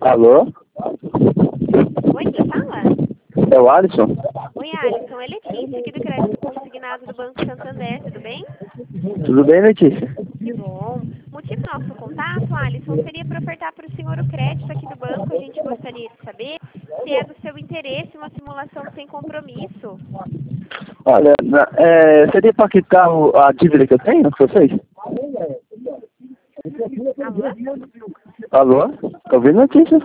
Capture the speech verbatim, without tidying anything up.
Alô? Oi, quem fala? É o Alisson? Oi, Alisson. É Letícia aqui do Crédito Consignado do Banco Santander, tudo bem? Tudo bem, Letícia? Que bom. O motivo do nosso contato, Alisson, seria para ofertar para o senhor o crédito aqui do banco. A gente gostaria de saber se é do seu interesse uma simulação sem compromisso. Olha, na- é, seria para quitar o- a dívida que eu tenho com vocês? Alô? Alô? Tá ouvindo, Letícia?